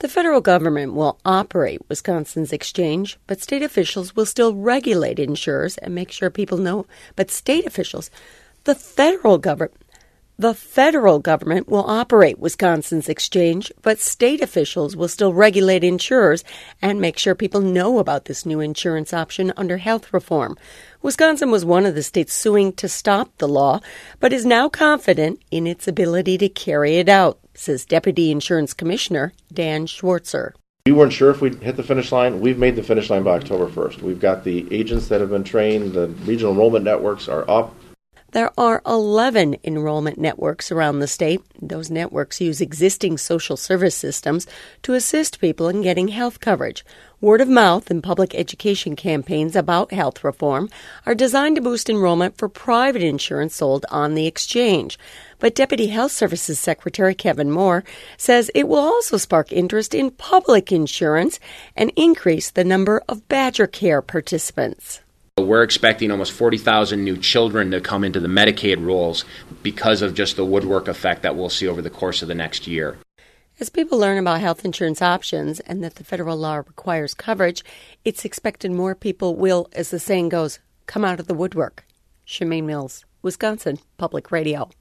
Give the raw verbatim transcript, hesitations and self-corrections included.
The federal government will operate Wisconsin's exchange, but state officials will still regulate insurers and make sure people know. But state officials, the federal government, the federal government will operate Wisconsin's exchange, but state officials will still regulate insurers and make sure people know about this new insurance option under health reform. Wisconsin was one of the states suing to stop the law, but is now confident in its ability to carry it out, says Deputy Insurance Commissioner Dan Schwartzer. We weren't sure if we'd hit the finish line. We've made the finish line by October first. We've got the agents that have been trained. The regional enrollment networks are up. There are eleven enrollment networks around the state. Those networks use existing social service systems to assist people in getting health coverage. Word of mouth and public education campaigns about health reform are designed to boost enrollment for private insurance sold on the exchange. But Deputy Health Services Secretary Kevin Moore says it will also spark interest in public insurance and increase the number of Badger Care participants. We're expecting almost forty thousand new children to come into the Medicaid rolls because of just the woodwork effect that we'll see over the course of the next year. As people learn about health insurance options and that the federal law requires coverage, it's expected more people will, as the saying goes, come out of the woodwork. Shemaine Mills, Wisconsin Public Radio.